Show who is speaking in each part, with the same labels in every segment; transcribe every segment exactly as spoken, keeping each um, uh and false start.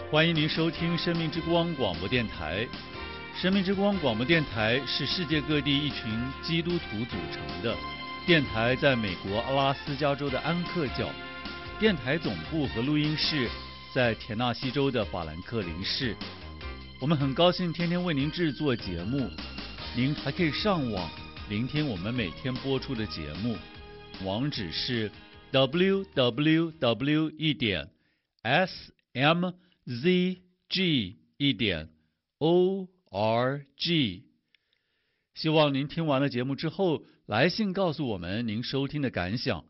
Speaker 1: 欢迎您收听生命之光广播电台。生命之光广播电台是世界各地一群基督徒组成的电台，在美国阿拉斯加州的安克角，电台总部和录音室在田纳西州的法兰克林市。我们很高兴天天为您制作节目，您还可以上网聆听我们每天播出的节目，网址是 double-u double-u double-u 一点 s m z g 一点 o r g。 希望您听完了节目之后来信告诉我们您收听的感想。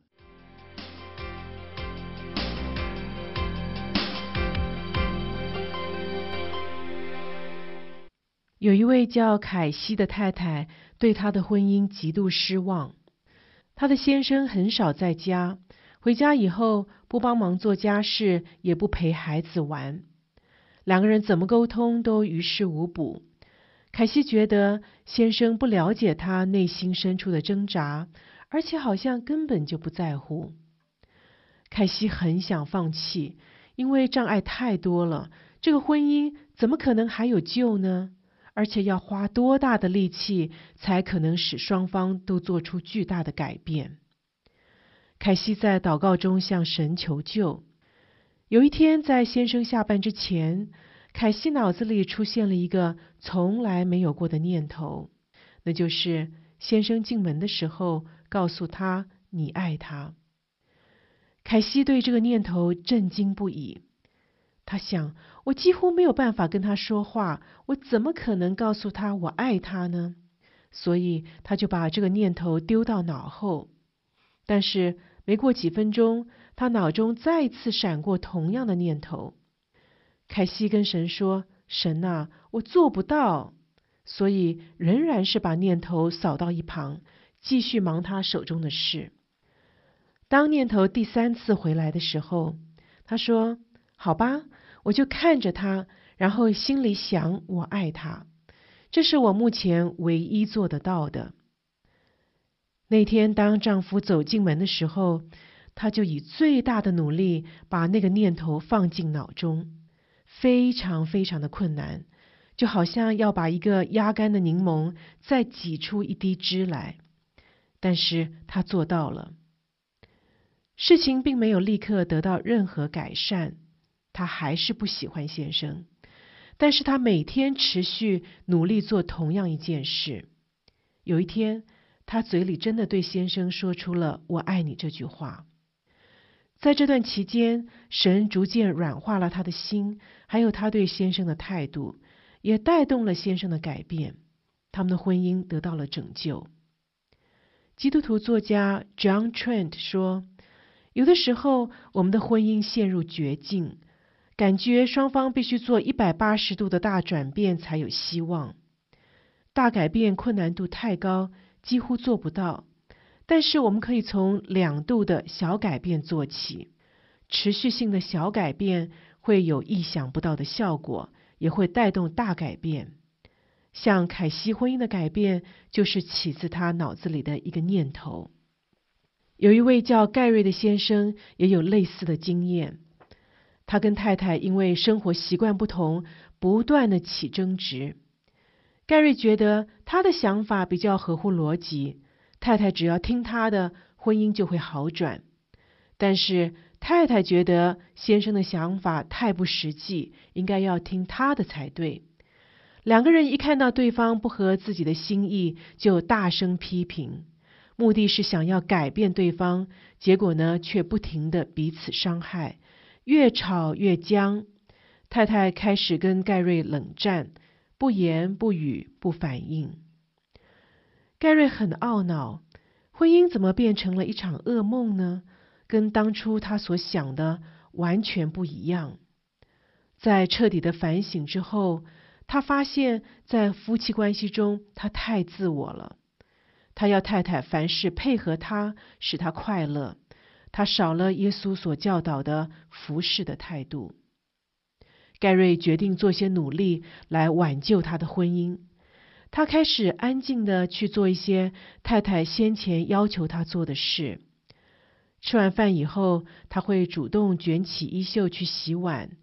Speaker 2: 有一位叫凯西的太太对她的婚姻极度失望。她的先生很少在家，回家以后不帮忙做家事，也不陪孩子玩，两个人怎么沟通都于事无补。凯西觉得先生不了解她内心深处的挣扎，而且好像根本就不在乎。凯西很想放弃，因为障碍太多了，这个婚姻怎么可能还有救呢？而且要花多大的力气才可能使双方都做出巨大的改变？凯西在祷告中向神求救。有一天，在先生下班之前，凯西脑子里出现了一个从来没有过的念头，那就是先生进门的时候告诉他你爱他。凯西对这个念头震惊不已。他想，我几乎没有办法跟他说话，我怎么可能告诉他我爱他呢？所以他就把这个念头丢到脑后。但是没过几分钟，他脑中再次闪过同样的念头。凯西跟神说，神啊，我做不到。所以仍然是把念头扫到一旁，继续忙他手中的事。当念头第三次回来的时候，他说，好吧，我就看着他，然后心里想我爱他，这是我目前唯一做得到的。那天当丈夫走进门的时候，她就以最大的努力把那个念头放进脑中，非常非常的困难，就好像要把一个压干的柠檬再挤出一滴汁来。但是她做到了。事情并没有立刻得到任何改善，她还是不喜欢先生，但是她每天持续努力做同样一件事。有一天，她嘴里真的对先生说出了我爱你这句话。在这段期间，神逐渐软化了她的心，还有她对先生的态度，也带动了先生的改变，他们的婚姻得到了拯救。基督徒作家 John Trent 说，有的时候我们的婚姻陷入绝境，感觉双方必须做一百八十度的大转变才有希望。大改变困难度太高，几乎做不到，但是我们可以从两度的小改变做起，持续性的小改变会有意想不到的效果，也会带动大改变。像凯西婚姻的改变，就是起自他脑子里的一个念头。有一位叫盖瑞的先生也有类似的经验，他跟太太因为生活习惯不同，不断的起争执。盖瑞觉得他的想法比较合乎逻辑，太太只要听他的，婚姻就会好转。但是太太觉得先生的想法太不实际，应该要听他的才对。两个人一看到对方不合自己的心意，就大声批评，目的是想要改变对方，结果呢，却不停的彼此伤害，越吵越僵。太太开始跟盖瑞冷战，不言不语不反应。盖瑞很懊恼，婚姻怎么变成了一场噩梦呢？跟当初他所想的完全不一样。在彻底的反省之后，他发现在夫妻关系中他太自我了。他要太太凡事配合他，使他快乐，他少了耶稣所教导的服侍的态度。盖瑞决定做些努力来挽救他的婚姻。他开始安静地去做一些太太先前要求他做的事。吃完饭以后，他会主动卷起衣袖去洗碗，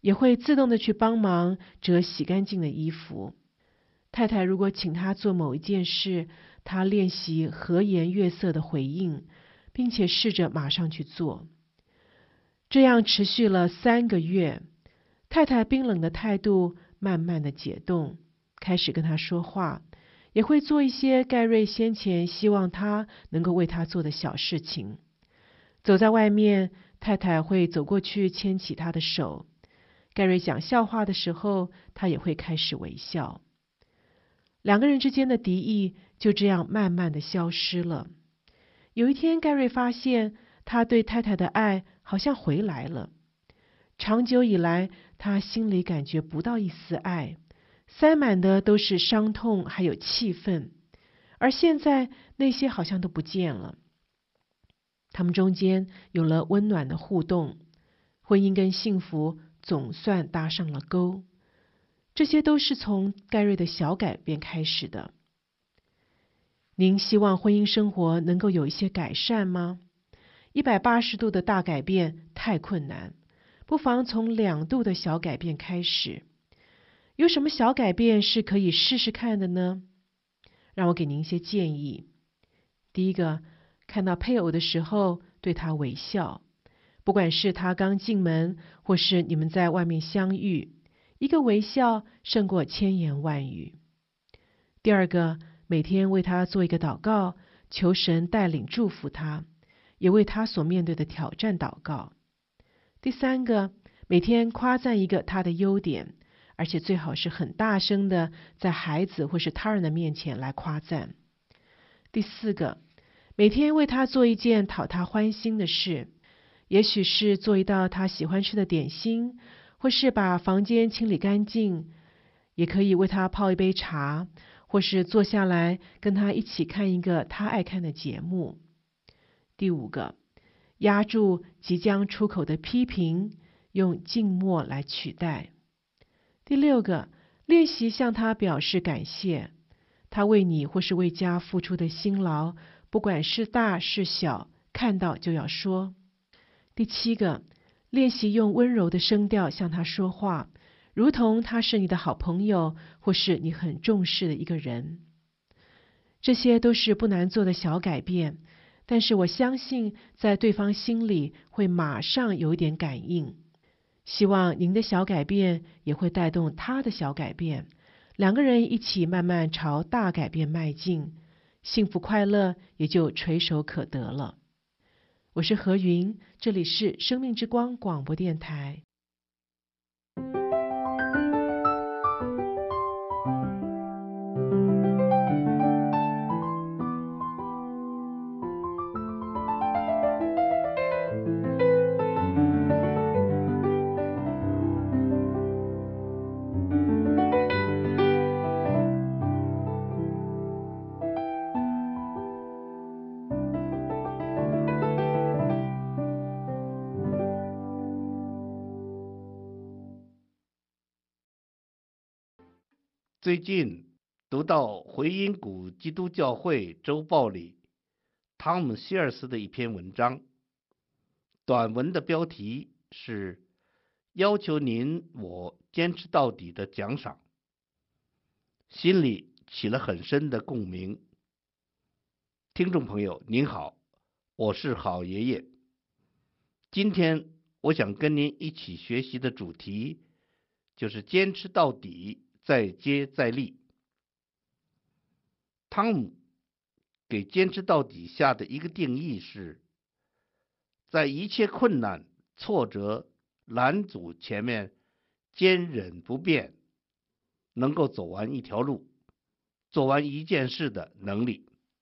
Speaker 2: 也会自动的去帮忙折洗干净的衣服。太太如果请他做某一件事，他练习和颜悦色的回应，并且试着马上去做。这样持续了三个月，太太冰冷的态度慢慢的解冻，开始跟他说话，也会做一些盖瑞先前希望他能够为他做的小事情。走在外面，太太会走过去牵起他的手。盖瑞讲笑话的时候，他也会开始微笑。两个人之间的敌意就这样慢慢的消失了。有一天，盖瑞发现他对太太的爱好像回来了。长久以来，他心里感觉不到一丝爱，塞满的都是伤痛还有气愤，而现在那些好像都不见了。他们中间有了温暖的互动，婚姻跟幸福总算搭上了钩。这些都是从盖瑞的小改变开始的。您希望婚姻生活能够有一些改善吗？一百八十度的大改变太困难，不妨从两度的小改变开始。有什么小改变是可以试试看的呢？让我给您一些建议。第一个，看到配偶的时候对他微笑，不管是他刚进门，或是你们在外面相遇，一个微笑胜过千言万语。第二个，每天为他做一个祷告，求神带领祝福他，也为他所面对的挑战祷告。第三个，每天夸赞一个他的优点，而且最好是很大声的在孩子或是他人的面前来夸赞。第四个，每天为他做一件讨他欢心的事，也许是做一道他喜欢吃的点心，或是把房间清理干净，也可以为他泡一杯茶，或是坐下来跟他一起看一个他爱看的节目。第五个，压住即将出口的批评，用静默来取代。第六个，练习向他表示感谢，他为你或是为家付出的辛劳，不管是大是小，看到就要说。第七个，练习用温柔的声调向他说话，如同他是你的好朋友，或是你很重视的一个人。这些都是不难做的小改变，但是我相信在对方心里会马上有一点感应。希望您的小改变也会带动他的小改变，两个人一起慢慢朝大改变迈进，幸福快乐也就垂手可得了。我是何云，这里是生命之光广播电台。
Speaker 3: 最近读到回音谷基督教会周报里汤姆·希尔斯的一篇文章，短文的标题是要求您我坚持到底的奖赏，心里起了很深的共鸣。听众朋友您好，我是好爷爷。今天我想跟您一起学习的主题就是坚持到底，再接再厉。汤姆给坚持到底下的一个定义是，在一切困难、挫折、拦阻前面坚忍不变，能够走完一条路，做完一件事的能力。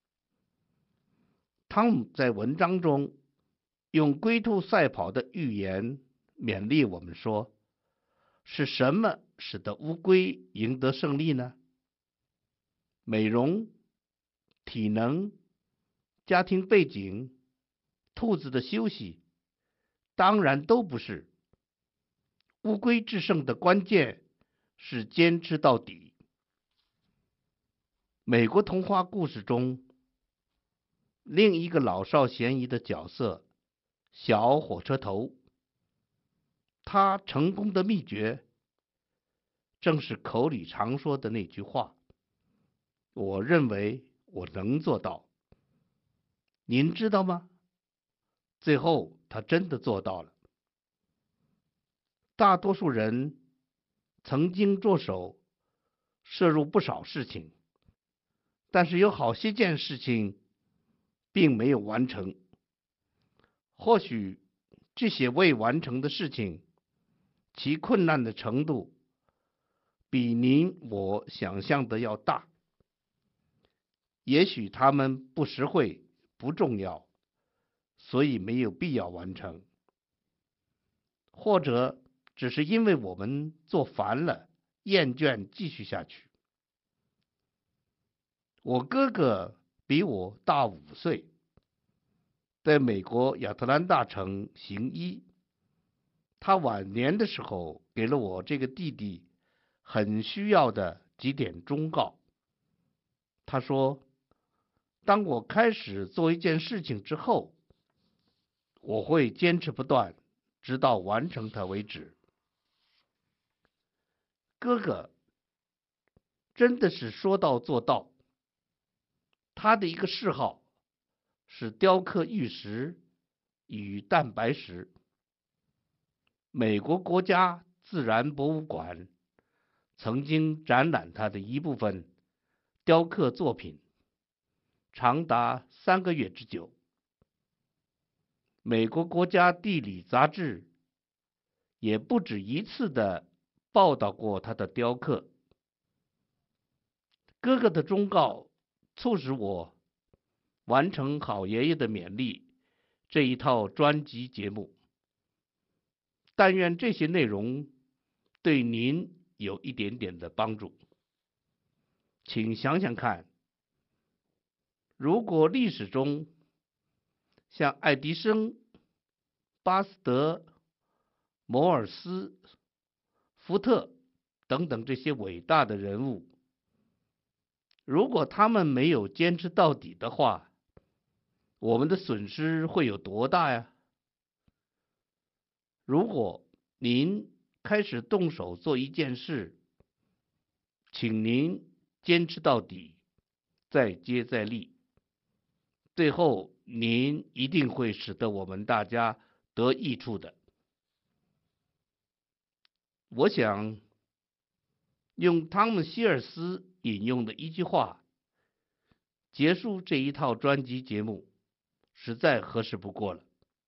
Speaker 3: 汤姆在文章中用龟兔赛跑的寓言勉励我们说，是什么使得乌龟赢得胜利呢？美容、体能、家庭背景、兔子的休息，当然都不是。乌龟制胜的关键是坚持到底。美国童话故事中，另一个老少咸宜的角色小火车头， 他成功的秘诀正是口里常说的那句话，我认为我能做到。您知道吗？最后他真的做到了。大多数人曾经着手涉入不少事情，但是有好些件事情并没有完成。或许这些未完成的事情，其困难的程度比您我想象的要大。也许他们不实惠、不重要，所以没有必要完成，或者只是因为我们做烦了，厌倦继续下去。我哥哥比我大五岁，在美国亚特兰大城行医。他晚年的时候给了我这个弟弟很需要的几点忠告。他说，当我开始做一件事情之后，我会坚持不断，直到完成它为止。哥哥真的是说到做到。他的一个嗜好是雕刻玉石与蛋白石。美国国家自然博物馆曾经展览他的一部分雕刻作品，长达三个月之久。美国国家地理杂志也不止一次的报道过他的雕刻。哥哥的忠告促使我完成好爷爷的勉励这一套专辑节目。但愿这些内容对您有一点点的帮助。请想想看，如果历史中像爱迪生、巴斯德、摩尔斯、福特等等这些伟大的人物，如果他们没有坚持到底的话，我们的损失会有多大呀？如果您开始动手做一件事，请您坚持到底，再接再厉，最后您一定会使得我们大家得益处的。我想用汤姆·希尔斯引用的一句话结束这一套专辑节目，实在合适不过了。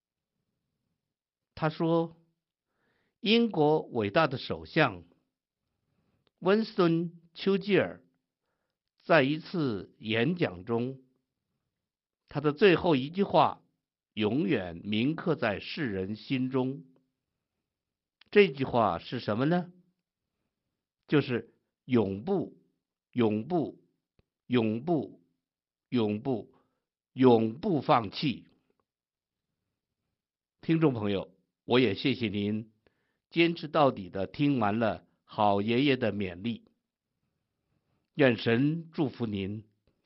Speaker 3: 他说，英国伟大的首相温斯顿·丘吉尔在一次演讲中，他的最后一句话永远铭刻在世人心中。这句话是什么呢？就是永不、永不、永不、永不、永不放弃。听众朋友，我也谢谢您坚持到底的听完了好爷爷的勉励。愿神祝福您。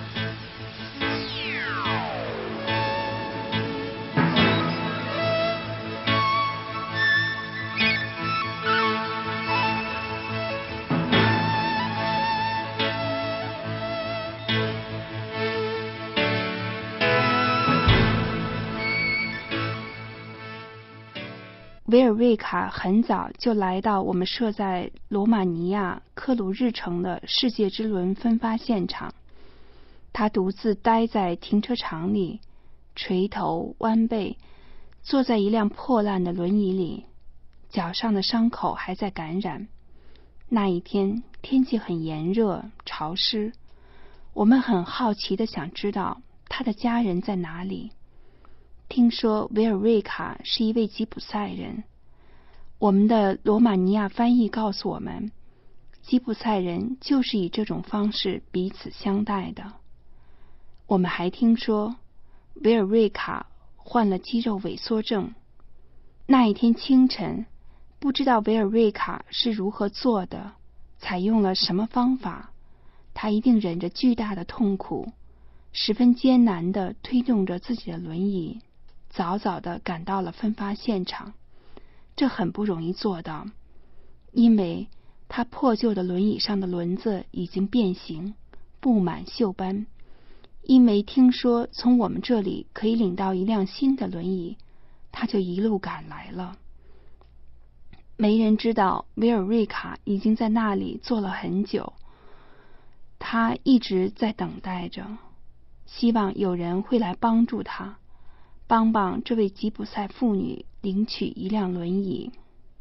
Speaker 4: 维尔瑞卡很早就来到我们设在罗马尼亚克鲁日城的世界之轮分发现场。他独自待在停车场里，垂头弯背，坐在一辆破烂的轮椅里，脚上的伤口还在感染。那一天天气很炎热潮湿，我们很好奇地想知道他的家人在哪里。听说维尔瑞卡是一位吉普赛人，我们的罗马尼亚翻译告诉我们，吉普赛人就是以这种方式彼此相待的。我们还听说维尔瑞卡患了肌肉萎缩症。那一天清晨，不知道维尔瑞卡是如何做的，采用了什么方法，他一定忍着巨大的痛苦，十分艰难地推动着自己的轮椅，早早地赶到了分发现场。 这很不容易做到，因为他破旧的轮椅上的轮子已经变形，布满锈斑。因为听说从我们这里可以领到一辆新的轮椅，他就一路赶来了。没人知道维尔瑞卡已经在那里坐了很久，他一直在等待着，希望有人会来帮助他，帮帮这位吉普赛妇女领取一辆轮椅。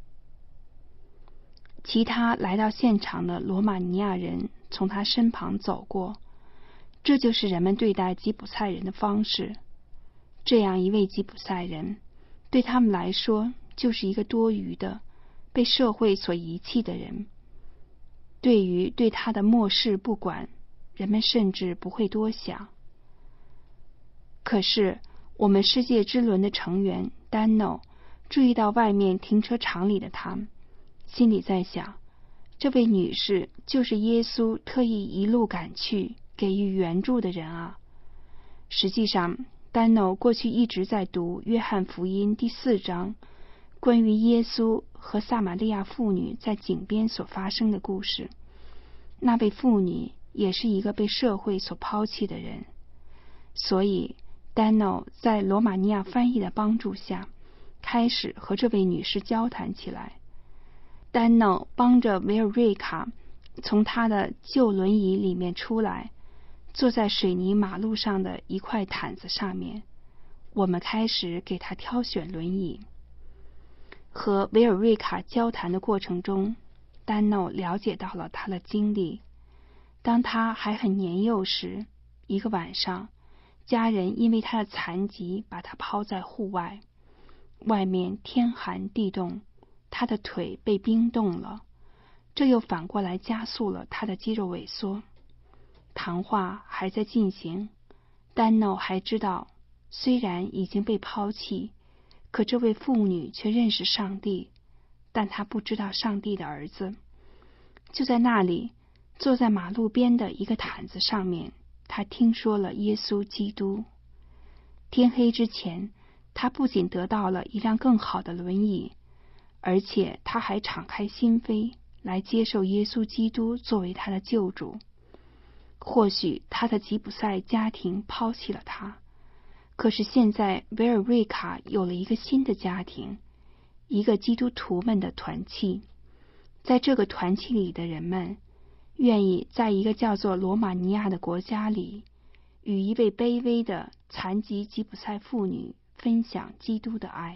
Speaker 4: 其他来到现场的罗马尼亚人从他身旁走过，这就是人们对待吉普赛人的方式。这样一位吉普赛人，对他们来说就是一个多余的、被社会所遗弃的人。对于对他的漠视不管，人们甚至不会多想。可是我们世界之轮的成员丹诺注意到外面停车场里的他，心里在想，这位女士就是耶稣特意一路赶去给予援助的人啊。实际上，丹诺过去一直在读约翰福音第四章，关于耶稣和撒玛利亚妇女在井边所发生的故事。那位妇女也是一个被社会所抛弃的人，所以丹诺在罗马尼亚翻译的帮助下，开始和这位女士交谈起来。丹诺帮着维尔瑞卡从他的旧轮椅里面出来，坐在水泥马路上的一块毯子上面。我们开始给他挑选轮椅。和维尔瑞卡交谈的过程中，丹诺了解到了他的经历。当他还很年幼时，一个晚上，家人因为他的残疾把他抛在户外，外面天寒地冻，他的腿被冰冻了，这又反过来加速了他的肌肉萎缩。谈话还在进行，丹诺还知道，虽然已经被抛弃，可这位妇女却认识上帝，但她不知道上帝的儿子。就在那里，坐在马路边的一个毯子上面，他听说了耶稣基督。天黑之前，他不仅得到了一辆更好的轮椅，而且他还敞开心扉来接受耶稣基督作为他的救主。或许他的吉普赛家庭抛弃了他，可是现在维尔瑞卡有了一个新的家庭，一个基督徒们的团契。在这个团契里的人们，愿意在一个叫做罗马尼亚的国家里，与一位卑微的残疾吉普赛妇女分享基督的爱。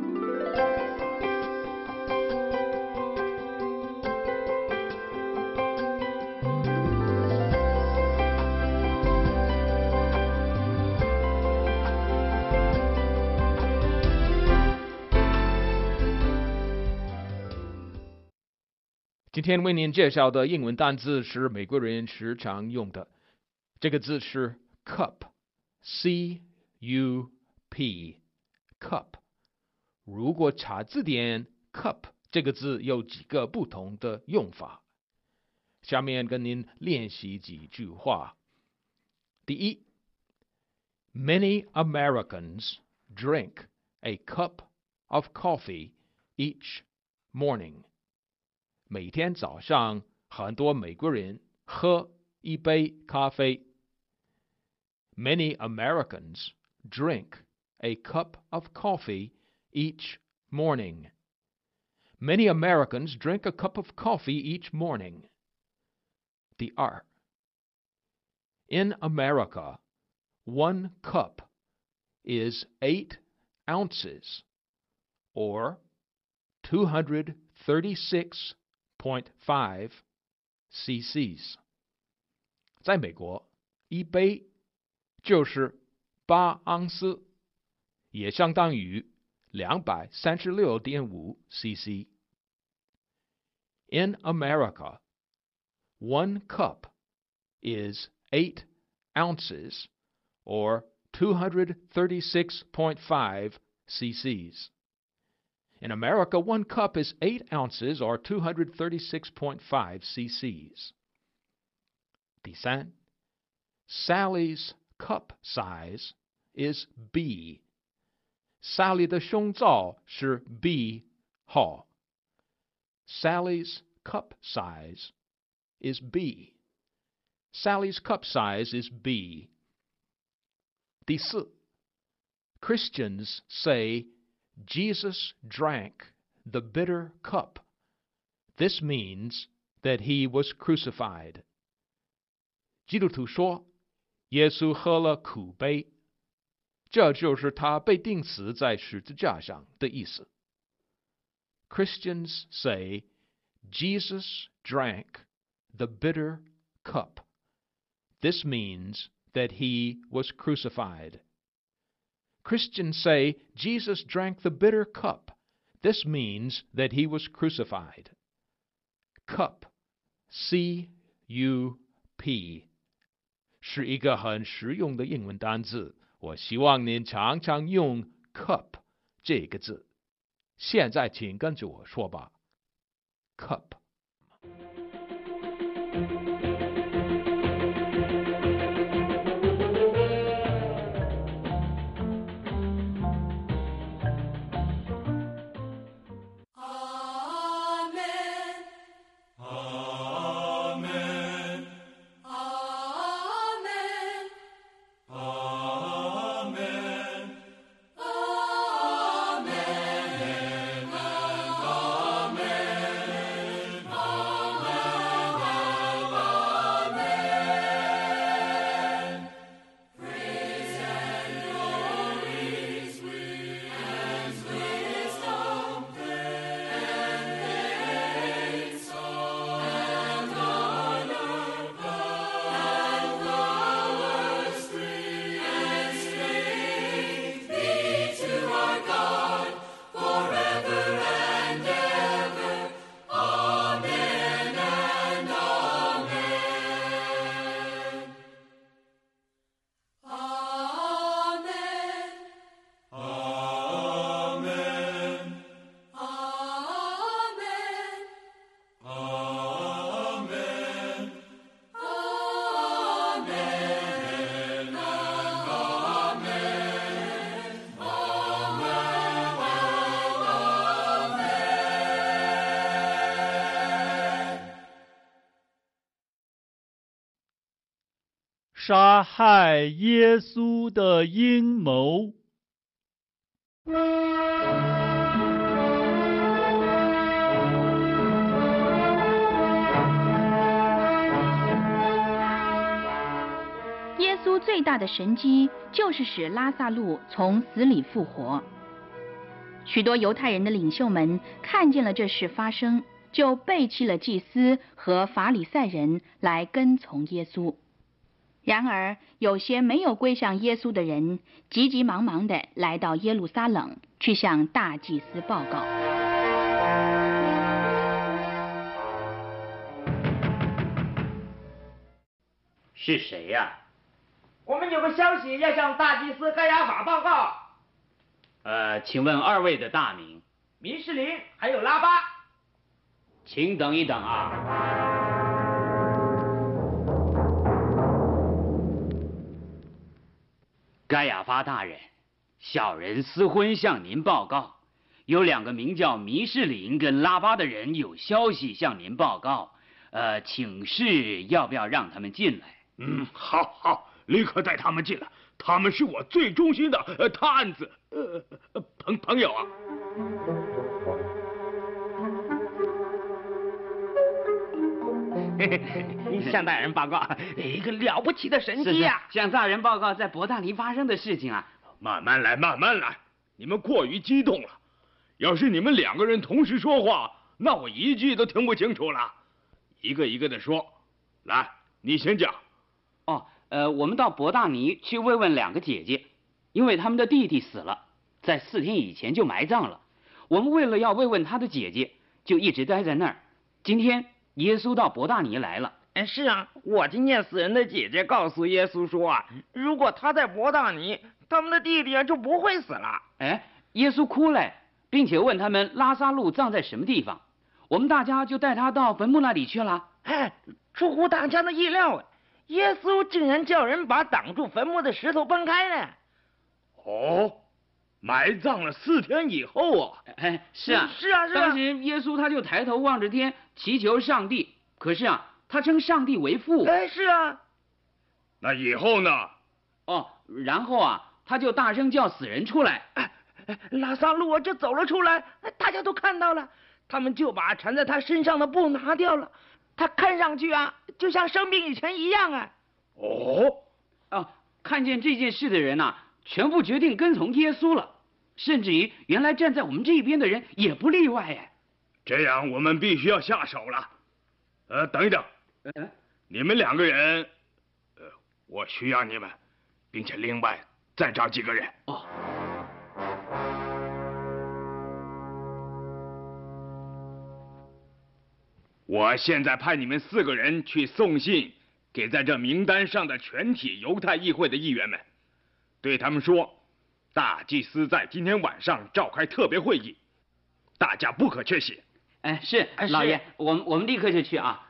Speaker 5: 今天为您介绍的英文单字是美国人时常用的，这个字是 cup， C U P， cup。如果查字典 cup 这个字有几个不同的用法，下面跟您练习几句话。第一， Many Americans drink a cup of coffee each morning。每天早上，很多美国人喝一杯咖啡。Many Americans drink a cup of coffee each morning. Many Americans drink a cup of coffee each morning. 第二， In America, one cup is eight ounces, or two hundred thirty-six point five cc's。 在美国，一杯就是八盎司，也相当于两百三十六点五 cc。 In America, one cup is eight ounces, or two hundred thirty-six point five cc's. In America, one cup is eight ounces, or two hundred thirty-six point five cc's. 第三， Sally's cup size is B. Sally 的胸罩是 B 号。Sally's cup size is B. Sally's cup size is B. 第四 Christians say Jesus drank the bitter cup. This means that he was crucified. 基督徒说，耶稣喝了苦杯，这就是他被钉死在十字架上的意思。Christians say Jesus drank the bitter cup. This means that he was crucified. Christians say Jesus drank the bitter cup. This means that he was crucified. Cup, C U P, 是一个很实用的英文单字，我希望您常常用 cup 这个字。现在请跟着我说吧。Cup。
Speaker 1: 杀害耶稣的阴谋。
Speaker 6: 耶稣最大的神迹就是使拉撒路从死里复活。许多犹太人的领袖们看见了这事发生，就背弃了祭司和法利赛人，来跟从耶稣。然而，有些没有归向耶稣的人，急急忙忙地来到耶路撒冷，去向大祭司报告。
Speaker 7: 是谁呀、啊？
Speaker 8: 我们有个消息要向大祭司该亚法报告。
Speaker 7: 呃，请问二位的大名？
Speaker 8: 民士林还有拉巴。
Speaker 7: 请等一等啊。该亚法大人，小人私婚向您报告，有两个名叫弥士林跟拉巴的人有消息向您报告，呃，请示要不要让他们进来？
Speaker 9: 嗯，好好，立刻带他们进来，他们是我最忠心的呃探子，呃朋朋友啊。
Speaker 8: 向大人报告一个了不起的神迹呀、啊！
Speaker 7: 向大人报告在伯大尼发生的事情啊！
Speaker 9: 慢慢来，慢慢来，你们过于激动了。要是你们两个人同时说话，那我一句都听不清楚了。一个一个的说，来，你先讲。
Speaker 7: 哦，呃，我们到伯大尼去慰问两个姐姐，因为他们的弟弟死了，在四天以前就埋葬了。我们为了要慰问他的姐姐，就一直待在那儿。今天耶稣到伯大尼来了。
Speaker 8: 哎，是啊，我听见死人的姐姐告诉耶稣说啊，如果他在伯大尼，他们的弟弟啊就不会死了。
Speaker 7: 哎，耶稣哭了，并且问他们拉撒路葬在什么地方。我们大家就带他到坟墓那里去了。
Speaker 8: 哎，出乎大家的意料啊，耶稣竟然叫人把挡住坟墓的石头搬开了。
Speaker 9: 哦， 埋葬了四天以后啊！
Speaker 7: 哎，是啊，
Speaker 8: 是啊，是啊。
Speaker 7: 当时耶稣他就抬头望着天，祈求上帝。可是啊，他称上帝为父。
Speaker 8: 哎，是啊。
Speaker 9: 那以后呢？
Speaker 7: 哦，然后啊，他就大声叫死人出来。
Speaker 8: 哎，拉萨路啊，这走了出来，大家都看到了，他们就把缠在他身上的布拿掉了。他看上去啊，就像生病以前一样啊。
Speaker 9: 哦，
Speaker 7: 哦，看见这件事的人呐、啊，全部决定跟从耶稣了，甚至于原来站在我们这边的人也不例外哎。
Speaker 9: 这样我们必须要下手了。呃，等一等，
Speaker 7: 嗯，
Speaker 9: 你们两个人，呃，我需要你们，并且另外再找几个人。
Speaker 7: 哦。
Speaker 9: 我现在派你们四个人去送信给在这名单上的全体犹太议会的议员们，对他们说，大祭司在今天晚上召开特别会议，大家不可缺席。
Speaker 7: 哎，是老爷，我们我们立刻就去啊。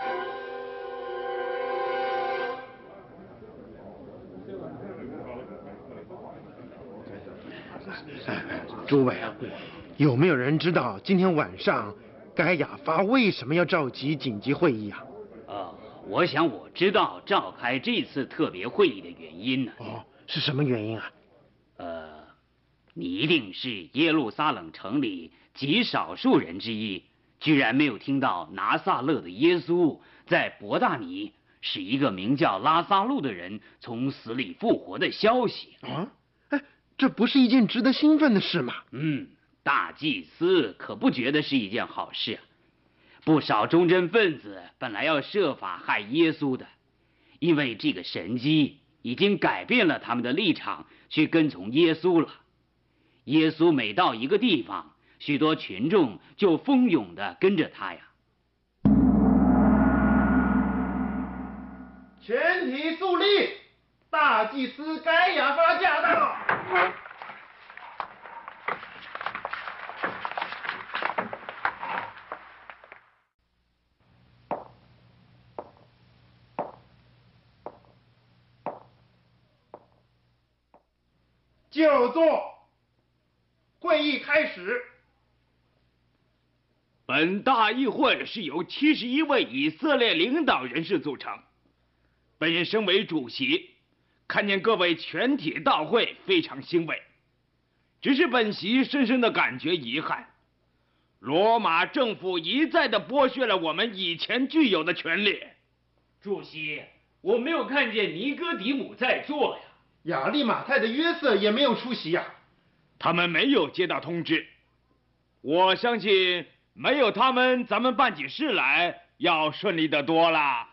Speaker 10: 诸位啊，有没有人知道今天晚上该亚发为什么要召集紧急会议啊？
Speaker 7: 呃，我想我知道召开这次特别会议的原因呢。
Speaker 10: 哦，是什么原因啊？
Speaker 7: 呃，你一定是耶路撒冷城里极少数人之一，居然没有听到拿撒勒的耶稣在伯大尼使一个名叫拉撒路的人从死里复活的消息
Speaker 10: 啊！哎，这不是一件值得兴奋的事吗？
Speaker 7: 嗯，大祭司可不觉得是一件好事啊。不少忠贞分子本来要设法害耶稣的，因为这个神迹已经改变了他们的立场，去跟从耶稣了。耶稣每到一个地方，许多群众就蜂拥的跟着他呀。
Speaker 10: 全体肃立，大祭司该亚发驾到。就座，会议开始。
Speaker 9: 本大议会是由七十一位以色列领导人士组成。本人身为主席，看见各位全体到会，非常欣慰。只是本席深深的感觉遗憾，罗马政府一再的剥削了我们以前具有的权利。
Speaker 5: 主席，我没有看见尼哥底母在座呀。
Speaker 10: 亚利马太的约瑟也没有出席呀、啊。
Speaker 9: 他们没有接到通知。我相信没有他们，咱们办起事来要顺利得多了。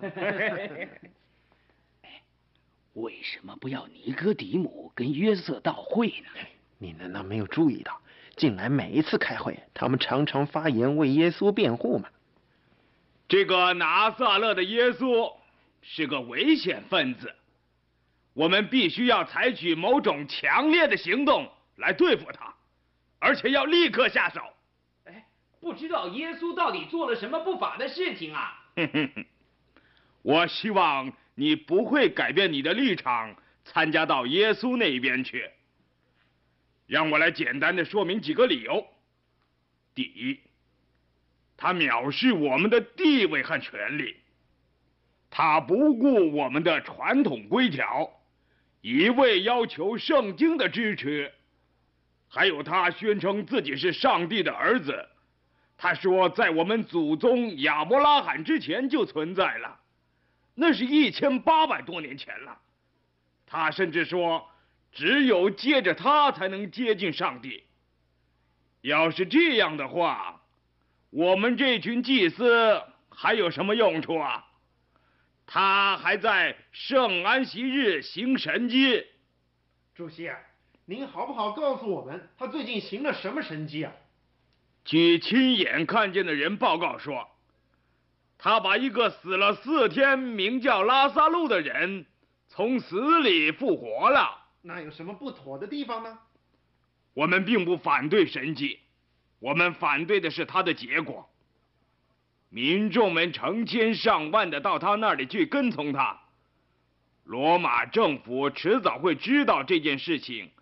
Speaker 7: 为什么不要尼哥底母跟约瑟到会呢？
Speaker 10: 你难道没有注意到，近来每一次开会，他们常常发言为耶稣辩护吗？
Speaker 9: 这个拿撒勒的耶稣是个危险分子，我们必须要采取某种强烈的行动来对付他，而且要立刻下手。
Speaker 5: 哎，不知道耶稣到底做了什么不法的事情啊？
Speaker 9: 哼哼哼，我希望你不会改变你的立场，参加到耶稣那一边去。让我来简单的说明几个理由。第一，他藐视我们的地位和权利，他不顾我们的传统规条，一味要求圣经的支持。还有他宣称自己是上帝的儿子，他说在我们祖宗亚伯拉罕之前就存在了，那是一千八百多年前了。他甚至说只有借着他才能接近上帝。要是这样的话，我们这群祭司还有什么用处啊？他还在圣安息日行神迹。
Speaker 10: 主席啊，您好不好告诉我们，他最近行了什么神迹啊？
Speaker 9: 据亲眼看见的人报告说，他把一个死了四天名叫拉撒路的人从死里复活了。
Speaker 10: 那有什么不妥的地方呢？
Speaker 9: 我们并不反对神迹，我们反对的是他的结果。民众们成千上万的到他那里去跟从他，罗马政府迟早会知道这件事情，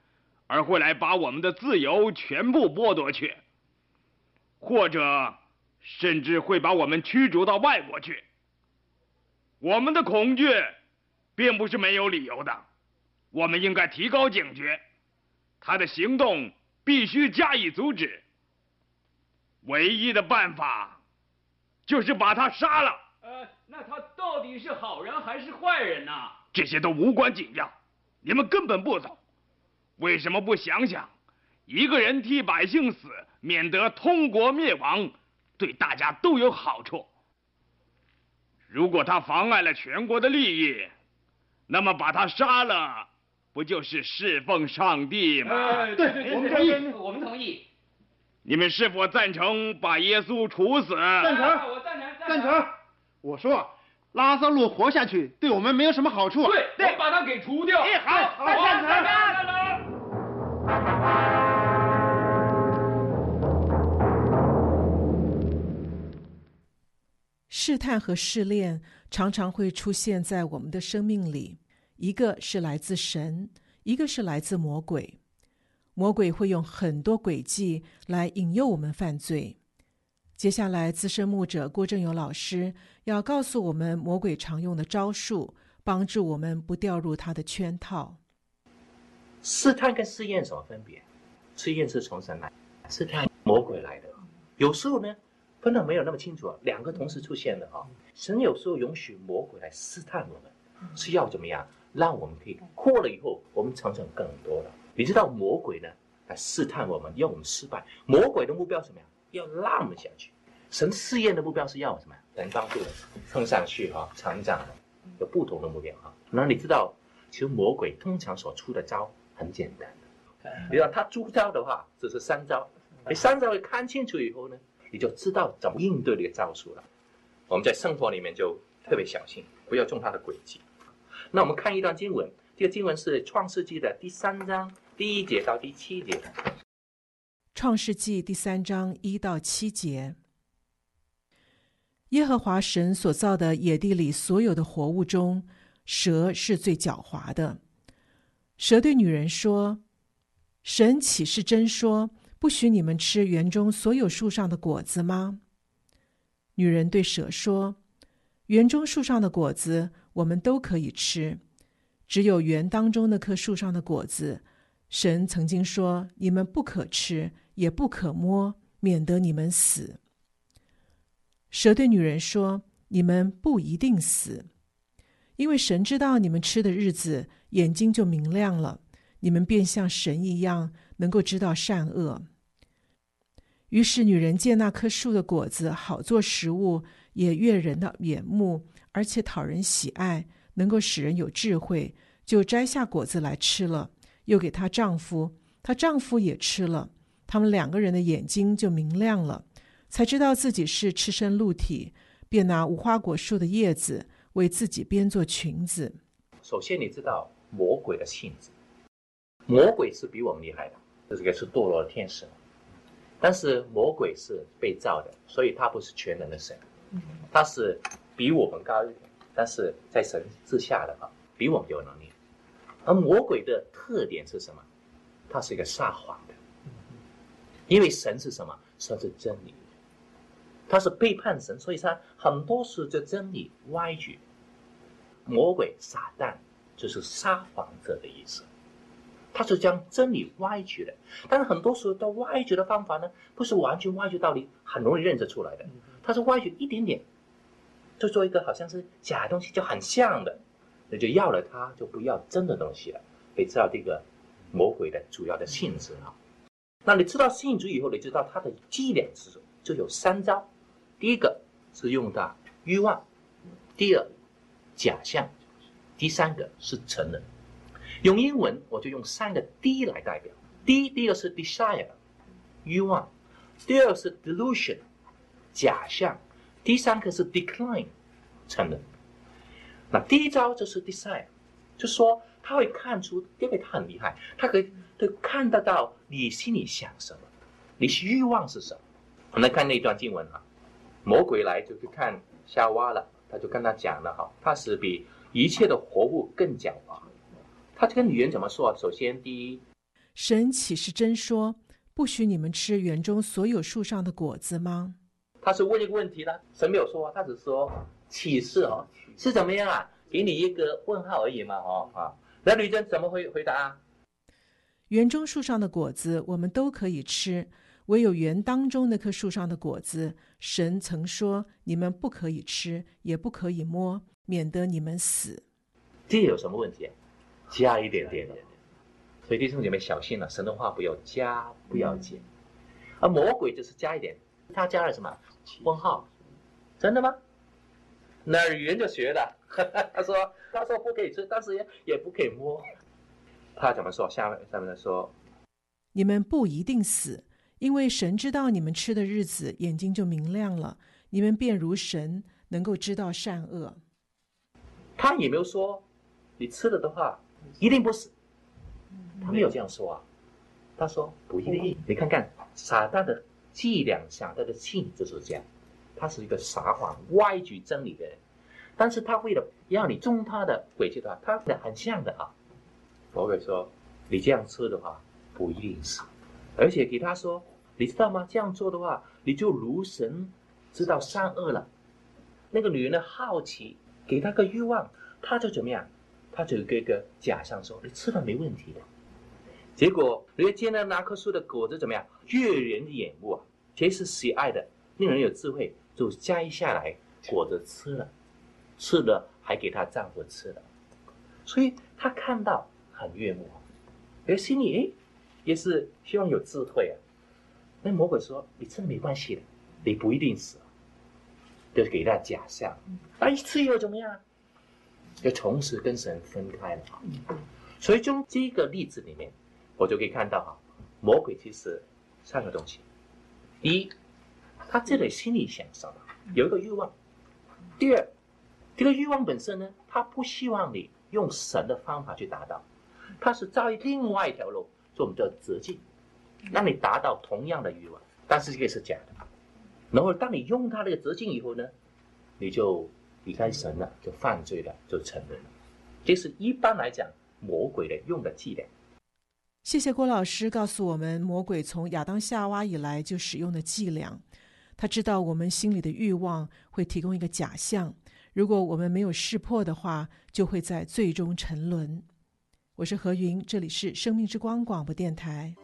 Speaker 9: 而会来把我们的自由全部剥夺去，或者甚至会把我们驱逐到外国去。我们的恐惧并不是没有理由的，我们应该提高警觉，他的行动必须加以阻止。唯一的办法就是把他杀了。
Speaker 7: 呃，那他到底是好人还是坏人呢？
Speaker 9: 这些都无关紧要，你们根本不懂。为什么不想想，一个人替百姓死，免得通国灭亡，对大家都有好处。如果他妨碍了全国的利益，那么把他杀了，不就是侍奉上帝吗？
Speaker 7: 呃、对对对，我们同意，我们同意。
Speaker 9: 你们是否赞成把耶稣处死？
Speaker 10: 赞成，
Speaker 7: 我赞成，
Speaker 10: 赞成。我说，拉撒路活下去对我们没有什么好处。
Speaker 7: 对，对，我把他给除掉。
Speaker 8: 哎，好，赞成，赞成。
Speaker 2: 试探和试炼常常会出现在我们的生命里，一个是来自神，一个是来自魔鬼。魔鬼会用很多诡计来引诱我们犯罪。接下来，资深牧者郭正友老师要告诉我们魔鬼常用的招数，帮助我们不掉入他的圈套。
Speaker 11: 试探跟试验有什么分别？试验是从神来，试探魔鬼来的。有时候呢，分得没有那么清楚，两个同时出现的哈。神有时候允许魔鬼来试探我们，是要怎么样，让我们可以过了以后，我们成长更多了。你知道魔鬼呢来试探我们，要我们失败。魔鬼的目标是什么呀？要让我们下去。神试验的目标是要什么呀？能帮助我们冲上去哈，成长的，有不同的目标哈。那你知道，其实魔鬼通常所出的招很简单的。你知道他出招的话，只是三招。你三招看清楚以后呢，你就知道怎么应对这个招数了。我们在生活里面就特别小心，不要中他的诡计。那我们看一段经文，这个经文是创世纪的第三章第一节到第七节。
Speaker 2: 创世纪第三章一到七节。耶和华神所造的野地里所有的活物中，蛇是最狡猾的。蛇对女人说：神岂是真说，不许你们吃园中所有树上的果子吗？女人对蛇说：园中树上的果子我们都可以吃，只有园当中那棵树上的果子，神曾经说你们不可吃，也不可摸，免得你们死。蛇对女人说：你们不一定死，因为神知道你们吃的日子，眼睛就明亮了，你们便像神一样，能够知道善恶。于是女人见那棵树的果子好做食物，也悦人的眼目，而且讨人喜爱，能够使人有智慧，就摘下果子来吃了，又给她丈夫，她丈夫也吃了，他们两个人的眼睛就明亮了，才知道自己是赤身露体，便拿无花果树的叶子为自己编做裙子。
Speaker 11: 首先你知道魔鬼的性质，魔鬼是比我们厉害的，这个是堕落的天使，但是魔鬼是被造的，所以他不是全能的神，他是比我们高一点，但是在神之下的话，比我们有能力。而魔鬼的特点是什么？他是一个撒谎的，因为神是什么？神是真理，他是背叛神，所以他很多时就真理歪曲。魔鬼撒旦就是撒谎者的意思，他是将真理歪曲的。但是很多时候他歪曲的方法呢，不是完全歪曲到你很容易认得出来的，他是歪曲一点点，就做一个好像是假的东西，就很像的，你就要了它，就不要真的东西了。你知道这个魔鬼的主要的性质啊。那你知道性质以后，你知道它的伎俩是什么？就有三招。第一个是用到欲望，第二假象，第三个是承认。用英文我就用三个 D 来代表。第一，第一个是 desire 欲望，第二个是 delusion 假象，第三个是 decline 承认。那第一招就是 desire， 就说他会看出，因为他很厉害，他可以对看得到你心里想什么，你欲望是什么。我们来看那段经文哈，魔鬼来就去看夏娃了，他就跟他讲了哈，他是比一切的活物更狡猾。他跟女人怎么说？首先，第一，
Speaker 2: 神岂是真说不许你们吃园中所有树上的果子吗？
Speaker 11: 他是问一个问题呢，神没有说，他只说启示哦，是怎么样啊？给你一个问号而已嘛，哦啊。那女真怎么回回答啊？
Speaker 2: 园中树上的果子我们都可以吃，唯有园当中那棵树上的果子，神曾说你们不可以吃，也不可以摸，免得你们死。
Speaker 11: 这有什么问题啊？加一点点的。所以弟兄姐妹小心了，神的话不要加，不要减。而魔鬼就是加一点，他加了什么？问号。真的吗？那语言就学了，他说他说不可以吃，但是也也不可以摸。他怎么说？下面下面说，
Speaker 2: 你们不一定死，因为神知道你们吃的日子，眼睛就明亮了，你们便如神，能够知道善恶。
Speaker 11: 他也没有说你吃了的话一定不死，他没有这样说啊。他说不一定。你看看撒旦的伎俩，撒旦的性就是这样，他是一个撒谎、歪曲真理的人，但是他为了让你中他的诡计的话，他很像的啊。魔鬼说你这样吃的话不一定死，而且给他说你知道吗？这样做的话你就如神知道善恶了。那个女人的好奇给他个欲望，他就怎么样？他就给个假象说你吃了没问题的。结果人家见到那棵树的果子怎么样？悦人的眼目啊，谁是喜爱的，令人有智慧，就摘下来果子吃了，吃了还给她丈夫吃了。所以他看到很悦目，而心里哎也是希望有智慧啊。那魔鬼说你吃了没关系的，你不一定死，就给他假象。啊，一吃以后怎么样？就从此跟神分开了。所以从这个例子里面，我就可以看到哈，魔鬼其实三个东西：第一，他这里心里想什么，有一个欲望；第二，这个欲望本身呢，他不希望你用神的方法去达到，他是造另外一条路，所以我们叫捷径，让你达到同样的欲望，但是这个是假的。然后当你用他这个捷径以后呢，你就离开神了，就犯罪了，就沉沦了。这是一般来讲魔鬼的用的伎俩。
Speaker 2: 谢谢郭老师告诉我们，魔鬼从亚当夏娃以来就使用的伎俩。他知道我们心里的欲望会提供一个假象，如果我们没有识破的话，就会在最终沉沦。我是何云，这里是生命之光广播电台。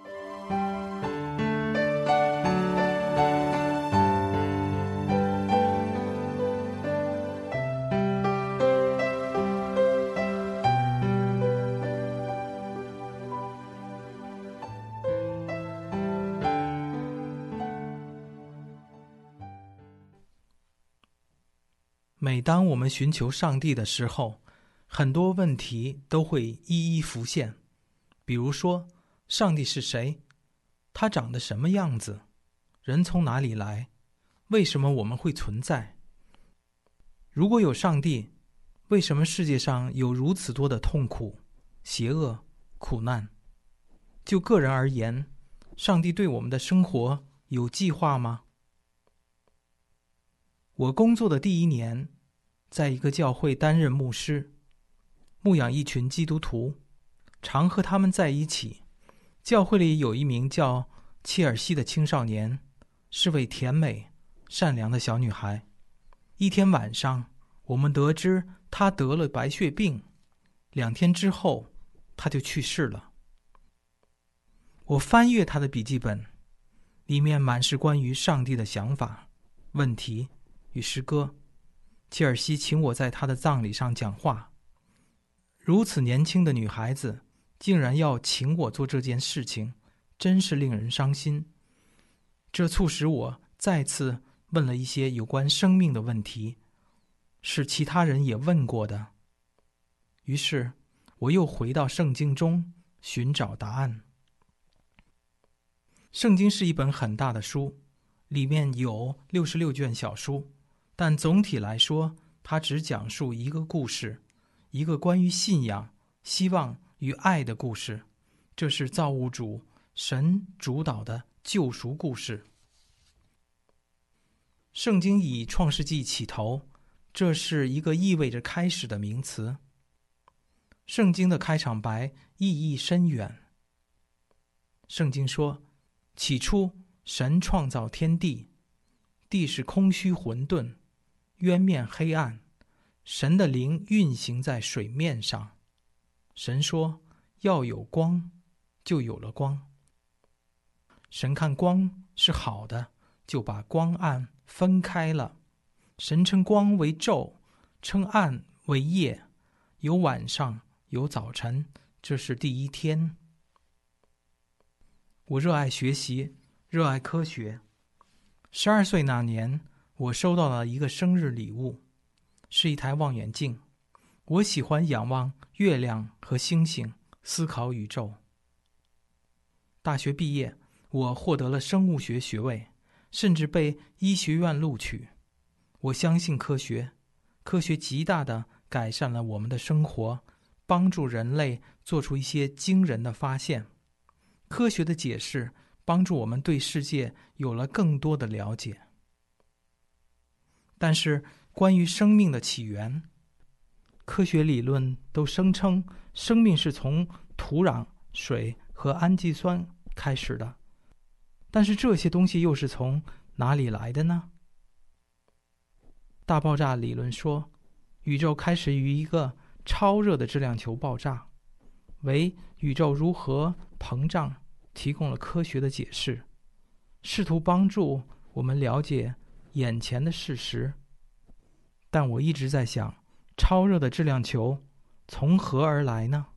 Speaker 12: 每当我们寻求上帝的时候，很多问题都会一一浮现。比如说，上帝是谁？他长得什么样子？人从哪里来？为什么我们会存在？如果有上帝，为什么世界上有如此多的痛苦、邪恶、苦难？就个人而言，上帝对我们的生活有计划吗？我工作的第一年，在一个教会担任牧师，牧养一群基督徒，常和他们在一起。教会里有一名叫切尔西的青少年，是位甜美、善良的小女孩。一天晚上，我们得知她得了白血病，两天之后，她就去世了。我翻阅她的笔记本，里面满是关于上帝的想法、问题与诗歌。切尔西请我在她的葬礼上讲话。如此年轻的女孩子竟然要请我做这件事情，真是令人伤心。这促使我再次问了一些有关生命的问题，是其他人也问过的。于是我又回到圣经中寻找答案。圣经是一本很大的书，里面有六十六卷小书，但总体来说，它只讲述一个故事，一个关于信仰、希望与爱的故事。这是造物主神主导的救赎故事。圣经以创世纪起头，这是一个意味着开始的名词。圣经的开场白意义深远。 圣经说，起初神创造天地，地是空虚混沌，渊面黑暗，神的灵运行在水面上。神说要有光，就有了光。神看光是好的，就把光暗分开了。神称光为昼，称暗为夜，有晚上，有早晨，这是第一天。我热爱学习，热爱科学。十二岁那年，我收到了一个生日礼物，是一台望远镜。我喜欢仰望月亮和星星，思考宇宙。大学毕业，我获得了生物学学位，甚至被医学院录取。我相信科学，科学极大地改善了我们的生活，帮助人类做出一些惊人的发现。科学的解释帮助我们对世界有了更多的了解。但是关于生命的起源，科学理论都声称生命是从土壤、水和氨基酸开始的。但是这些东西又是从哪里来的呢？大爆炸理论说，宇宙开始于一个超热的质量球爆炸，为宇宙如何膨胀提供了科学的解释，试图帮助我们了解眼前的事实。但我一直在想，超热的质量球从何而来呢？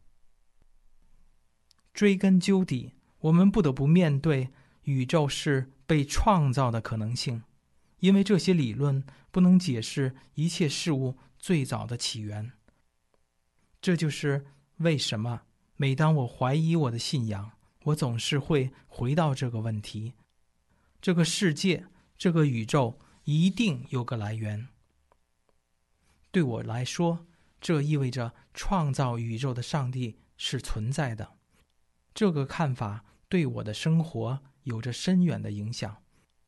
Speaker 12: 追根究底，我们不得不面对宇宙是被创造的可能性，因为这些理论不能解释一切事物最早的起源。这就是为什么每当我怀疑我的信仰，我总是会回到这个问题：这个世界，这个宇宙一定有个来源。对我来说，这意味着创造宇宙的上帝是存在的。这个看法对我的生活有着深远的影响。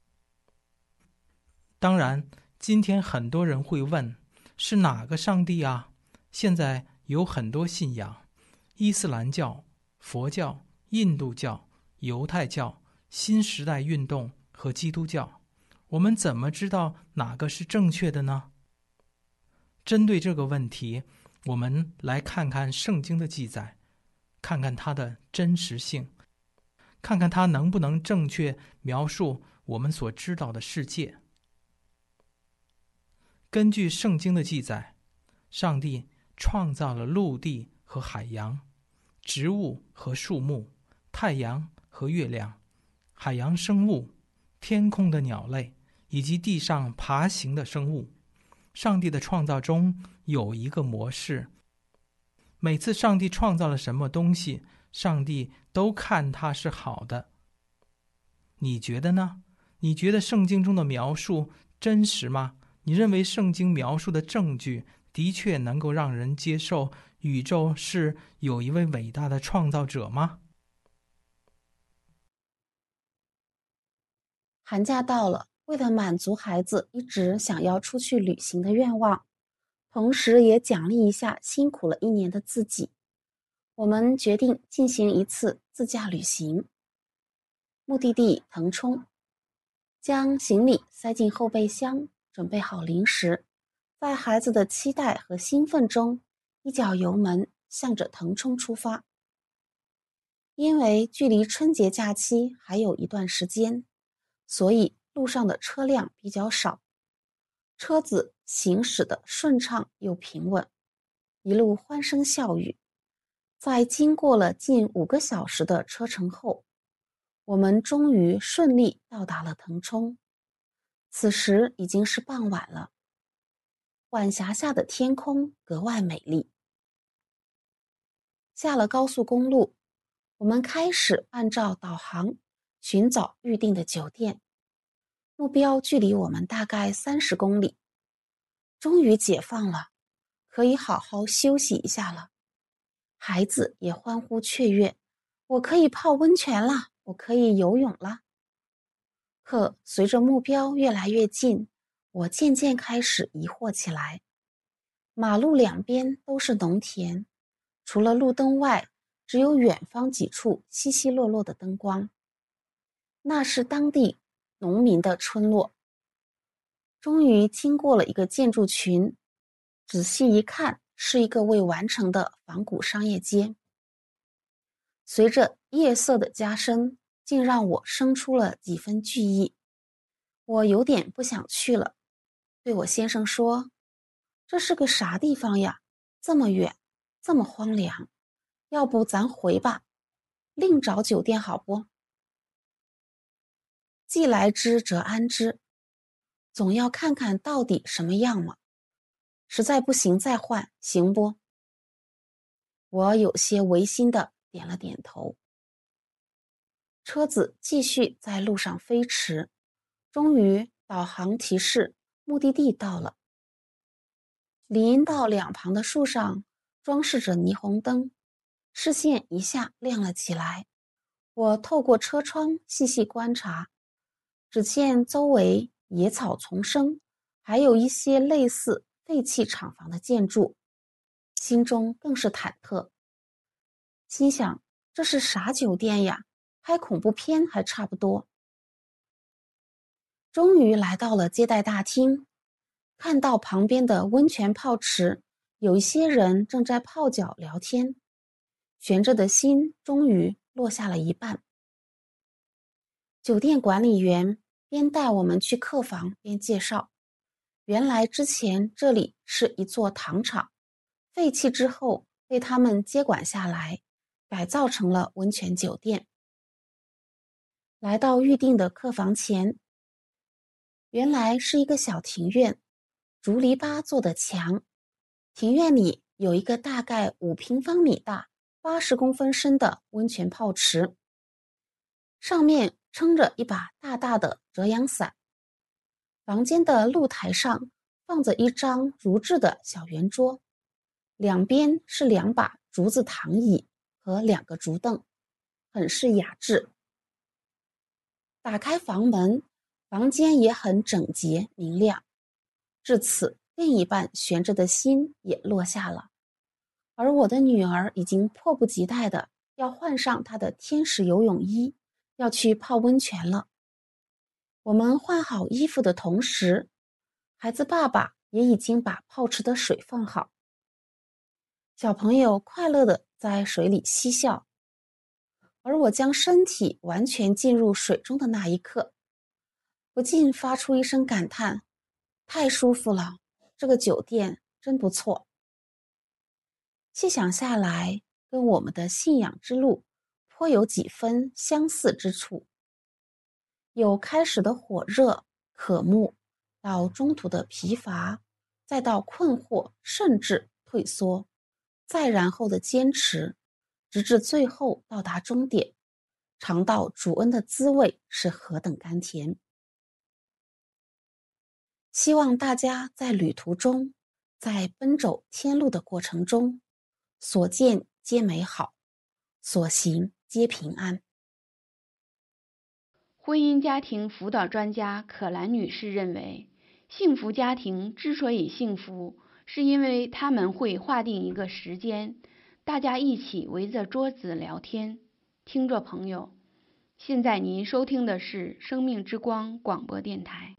Speaker 12: 当然，今天很多人会问，是哪个上帝啊？现在有很多信仰，伊斯兰教、佛教、印度教、犹太教、新时代运动和基督教。我们怎么知道哪个是正确的呢？针对这个问题，我们来看看圣经的记载，看看它的真实性，看看它能不能正确描述我们所知道的世界。根据圣经的记载，上帝创造了陆地和海洋，植物和树木，太阳和月亮，海洋生物，天空的鸟类，以及地上爬行的生物。上帝的创造中有一个模式，每次上帝创造了什么东西，上帝都看它是好的。你觉得呢？你觉得圣经中的描述真实吗？你认为圣经描述的证据的确能够让人接受宇宙是有一位伟大的创造者吗？
Speaker 13: 寒假到了，为了满足孩子一直想要出去旅行的愿望，同时也奖励一下辛苦了一年的自己，我们决定进行一次自驾旅行。目的地腾冲，将行李塞进后备箱，准备好零食，在孩子的期待和兴奋中，一脚油门向着腾冲出发。因为距离春节假期还有一段时间，所以路上的车辆比较少，车子行驶的顺畅又平稳，一路欢声笑语。在经过了近五个小时的车程后，我们终于顺利到达了腾冲。此时已经是傍晚了，晚霞下的天空格外美丽。下了高速公路，我们开始按照导航寻找预定的酒店，目标距离我们大概三十公里。终于解放了，可以好好休息一下了。孩子也欢呼雀跃，我可以泡温泉啦，我可以游泳啦。可随着目标越来越近，我渐渐开始疑惑起来。马路两边都是农田，除了路灯外， 只有远方几处稀稀落落的灯光。那是当地农民的村落。终于经过了一个建筑群，仔细一看，是一个未完成的仿古商业街。随着夜色的加深，竟让我生出了几分惧意。我有点不想去了，对我先生说：“这是个啥地方呀？这么远，这么荒凉，要不咱回吧，另找酒店好不？”既来之则安之，总要看看到底什么样嘛。实在不行再换，行不？我有些违心的点了点头。车子继续在路上飞驰，终于导航提示目的地到了。林荫道两旁的树上装饰着霓虹灯，视线一下亮了起来。我透过车窗细细观察，只见周围野草丛生，还有一些类似废弃厂房的建筑，心中更是忐忑，心想这是啥酒店呀？拍恐怖片还差不多。终于来到了接待大厅，看到旁边的温泉泡池，有一些人正在泡脚聊天，悬着的心终于落下了一半。酒店管理员边带我们去客房边介绍，原来之前这里是一座糖厂，废弃之后被他们接管下来，改造成了温泉酒店。来到预定的客房前，原来是一个小庭院，竹篱笆做的墙，庭院里有一个大概五平方米大、八十公分深的温泉泡池，上面撑着一把大大的遮阳伞。房间的露台上放着一张竹制的小圆桌，两边是两把竹子躺椅和两个竹凳，很是雅致。打开房门，房间也很整洁明亮。至此，另一半悬着的心也落下了，而我的女儿已经迫不及待的要换上她的天使游泳衣，要去泡温泉了。我们换好衣服的同时，孩子爸爸也已经把泡池的水放好，小朋友快乐地在水里嬉笑。而我将身体完全进入水中的那一刻，不禁发出一声感叹：太舒服了，这个酒店真不错。细想下来，跟我们的信仰之路颇有几分相似之处。有开始的火热渴慕，到中途的疲乏，再到困惑甚至退缩，再然后的坚持，直至最后到达终点，尝到主恩的滋味是何等甘甜。希望大家在旅途中，在奔走天路的过程中，所见皆美好，所行皆平安。
Speaker 4: 婚姻家庭辅导专家可兰女士认为，幸福家庭之所以幸福，是因为他们会划定一个时间，大家一起围着桌子聊天。听众朋友，现在您收听的是生命之光广播电台。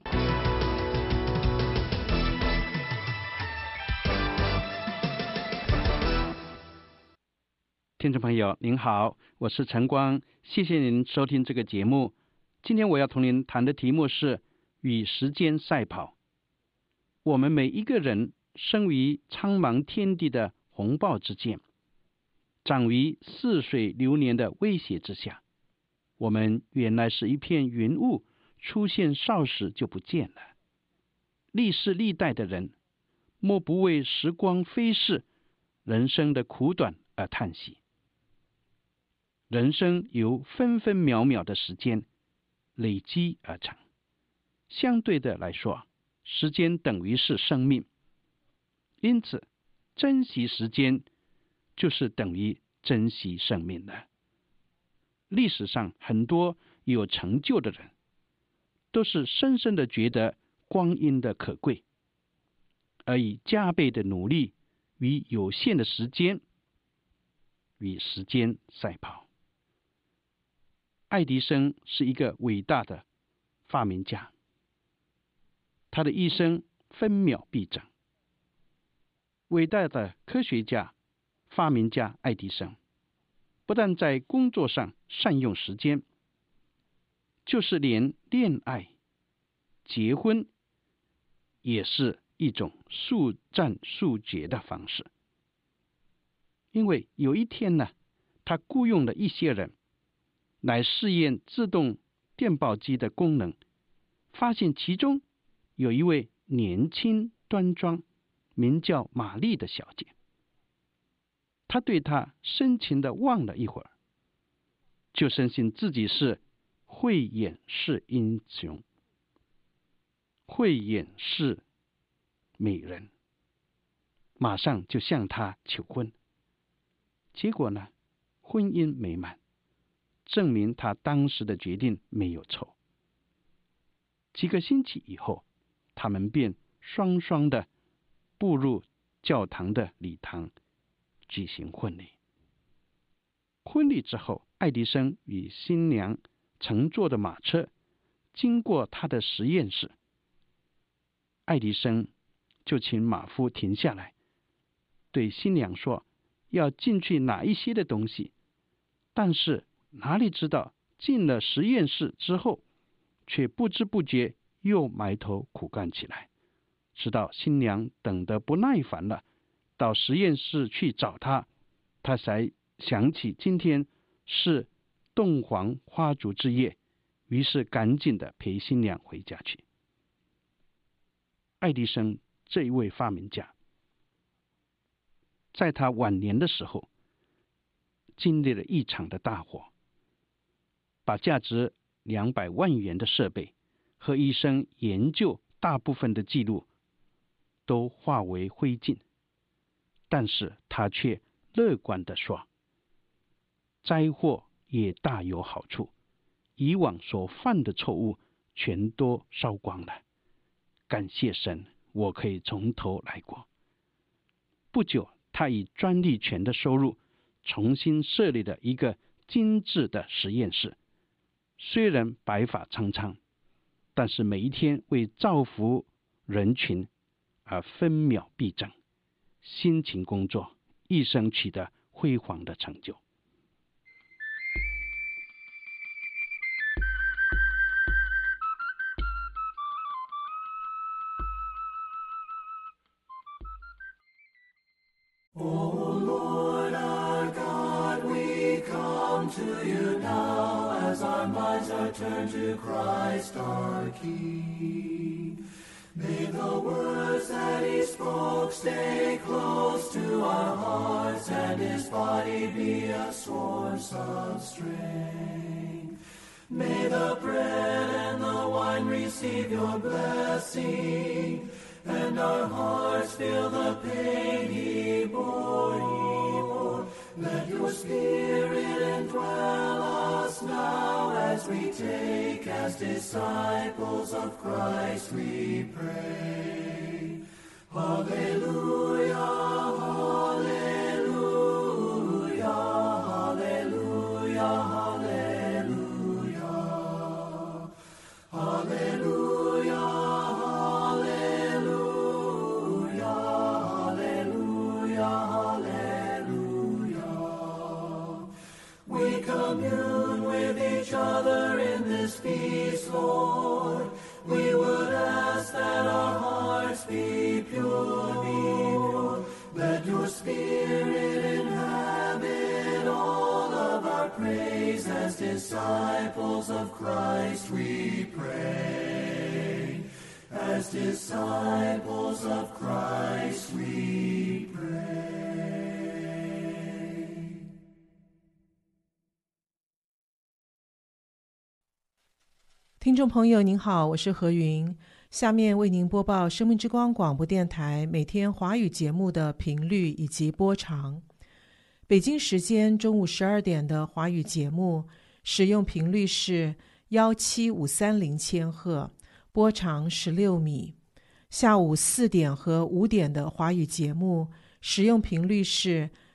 Speaker 14: 听众朋友您好，我是陈光，谢谢您收听这个节目。今天我要同您谈的题目是与时间赛跑。我们每一个人生于苍茫天地的鸿暴之间，长于似水流年的威胁之下。我们原来是一片云雾，出现少时就不见了。历世历代的人，莫不为时光飞逝、人生的苦短而叹息。人生由分分秒秒的时间累积而成，相对的来说，时间等于是生命，因此珍惜时间就是等于珍惜生命了。历史上很多有成就的人，都是深深的觉得光阴的可贵，而以加倍的努力与有限的时间与时间赛跑。爱迪生是一个伟大的发明家，他的一生分秒必争。伟大的科学家、发明家爱迪生，不但在工作上善用时间，就是连恋爱、结婚也是一种速战速决的方式。因为有一天呢，他雇佣了一些人来试验自动电报机的功能，发现其中有一位年轻端庄、名叫玛丽的小姐。他对她深情地望了一会儿，就深信自己是慧眼识英雄、慧眼识美人，马上就向她求婚。结果呢，婚姻美满，证明他当时的决定没有错。几个星期以后，他们便双双的步入教堂的礼堂举行婚礼。婚礼之后，爱迪生与新娘乘坐的马车经过他的实验室，爱迪生就请马夫停下来，对新娘说要进去拿一些的东西，但是哪里知道进了实验室之后，却不知不觉又埋头苦干起来，直到新娘等得不耐烦了，到实验室去找他，他才想起今天是洞房花烛之夜，于是赶紧的陪新娘回家去。爱迪生这一位发明家，在他晚年的时候，经历了一场的大火，把价值两百万元的设备和一生研究大部分的记录都化为灰烬。但是他却乐观地说，灾祸也大有好处，以往所犯的错误全都烧光了，感谢神，我可以从头来过。不久，他以专利权的收入重新设立了一个精致的实验室，虽然白发苍苍，但是每一天为造福人群而分秒必争，辛勤工作，一生取得辉煌的成就。
Speaker 15: O Lord our God, we come to you now as our minds are turned to Christ our King. May the words that he spoke stay close to our hearts, and his body be a source of strength. May the bread and the wine receive your blessing, and our hearts feel the pain he bore, he bore. Let your spirit indwell us now as we take as disciples of Christ, we pray. Hallelujah, hallelujah, hallelujah, hallelujah, hallelujah. Commune with each other in this feast, Lord. We would ask that our hearts be pure, be pure. Let your spirit inhabit all of our praise. As disciples of Christ we pray. As disciples of Christ we pray.
Speaker 2: 听众朋友您好，我是何云，下面为您播报生命之光广播电台每天华语节目的频率以及播长。北京时间中午十二点的华语节目使用频率是一七五三零千赫，波长十六米。下午四点和五点的华语节目使用频率是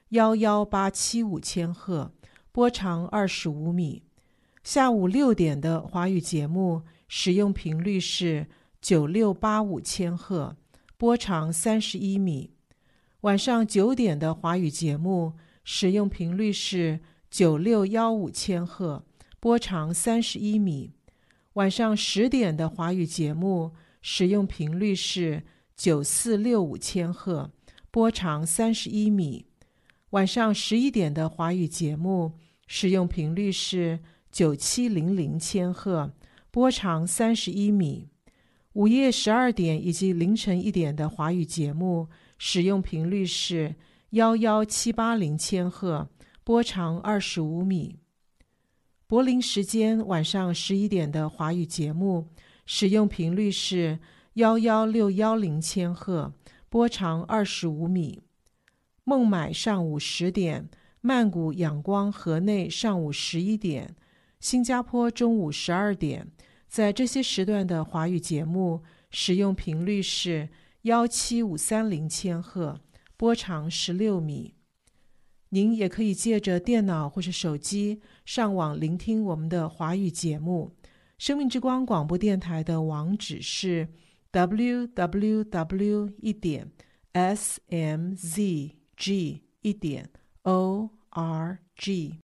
Speaker 2: 一一八七五千赫，波长二十五米。下午六点的华语节目使用频率是九六八五千赫，波长三十一米。晚上九点的华语节目使用频率是九六一五千赫，波长三十一米。晚上十点的华语节目使用频率是九四六五千赫，波长三十一米。晚上十一点的华语节目使用频率是九七零零千赫，波长三十一米。午夜十二点以及凌晨一点的华语节目使用频率是一一七八零千赫，波长二十五米。柏林时间晚上十一点的华语节目使用频率是一一六一零千赫，波长二十五米。孟买上午十点，曼谷仰光河内上午十一点，新加坡中午十二点，在这些时段的华语节目使用频率是一七五三零千赫，波长十六米。您也可以借着电脑或是手机上网聆听我们的华语节目。生命之光广播电台的网址是 double-u double-u double-u 一点 s m z g 一点 o r g。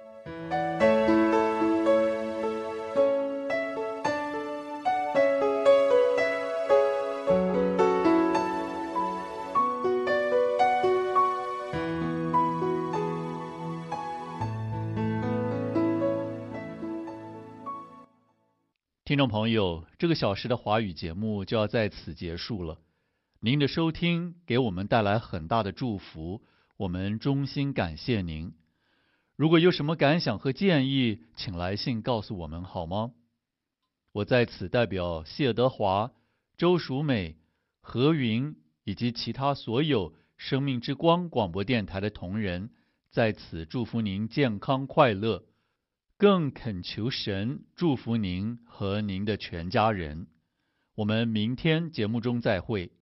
Speaker 1: 听众朋友，这个小时的华语节目就要在此结束了。您的收听给我们带来很大的祝福，我们衷心感谢您。如果有什么感想和建议，请来信告诉我们好吗？我在此代表谢德华、周淑美、何云以及其他所有生命之光广播电台的同仁，在此祝福您健康快乐，更恳求神祝福您和您的全家人。我们明天节目中再会。